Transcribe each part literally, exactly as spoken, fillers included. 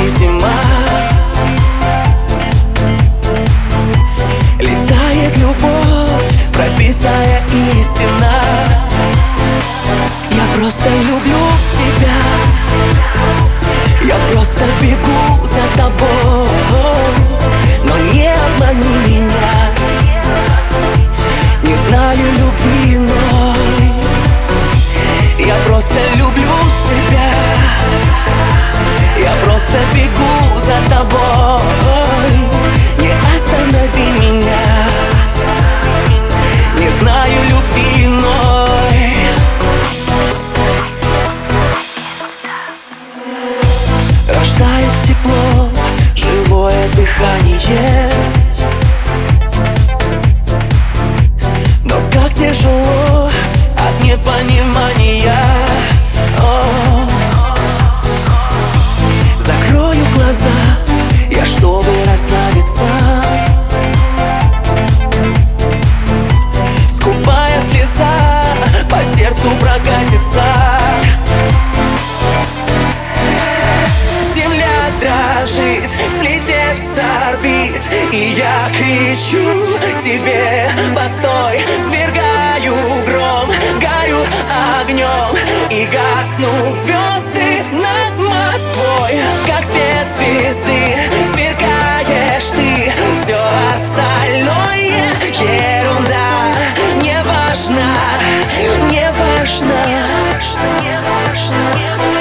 независима. Летает любовь, прописная истина. Я просто люблю тебя, я просто бегу за тобой. Но не обмани меня, не знаю любви иной. Я просто люблю тебя, я просто бегу за тобой. Не останови меня, не знаю любви иной. Рождает тепло, живое дыхание. Но как тяжело от непонимания. О, закрою глаза я, чтобы расслабиться. Скупая слеза по сердцу прокатится. Земля дрожит, слетев с орбит, и я кричу тебе: постой! Свергаю гром, горю огнем, и гаснут звезды над Москвой. Как свет звезды сверкаешь ты, все остальное ерунда. Не важно, не важно, не важно.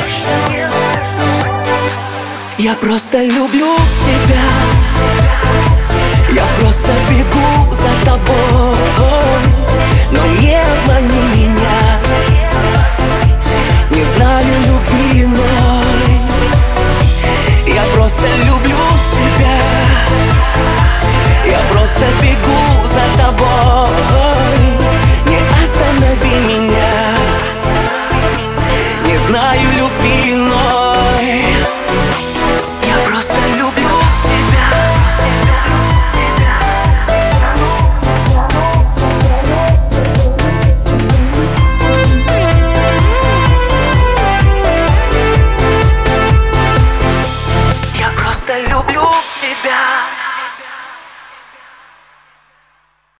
Я просто люблю тебя, я просто бегу за тобой. Но не обмани меня,